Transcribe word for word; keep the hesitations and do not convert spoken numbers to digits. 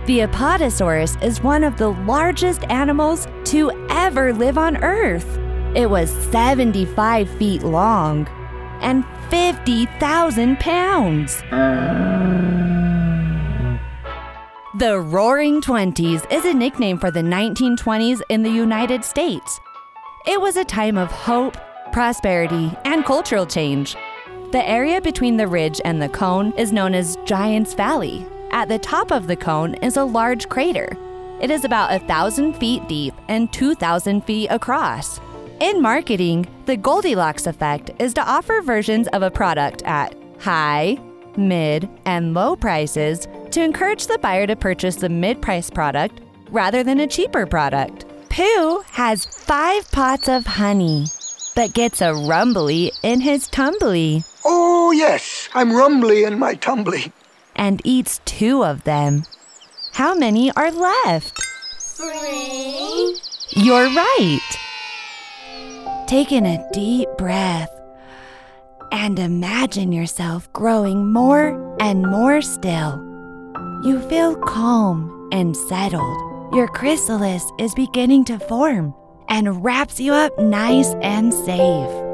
The Apatosaurus is one of the largest animals to ever live on Earth. It was seventy-five feet long and fifty thousand pounds. The Roaring Twenties is a nickname for the nineteen twenties in the United States. It was a time of hope, prosperity, and cultural change. The area between the ridge and the cone is known as Giants Valley. At the top of the cone is a large crater. It is about one thousand feet deep and two thousand feet across. In marketing, the Goldilocks effect is to offer versions of a product at high, mid, and low prices to encourage the buyer to purchase the mid-price product rather than a cheaper product. Pooh has five pots of honey, but gets a rumbly in his tumbly. Oh, yes, I'm rumbly in my tumbly. And eats two of them. How many are left? Three. You're right. Take in a deep breath and imagine yourself growing more and more still. You feel calm and settled. Your chrysalis is beginning to form and wraps you up nice and safe.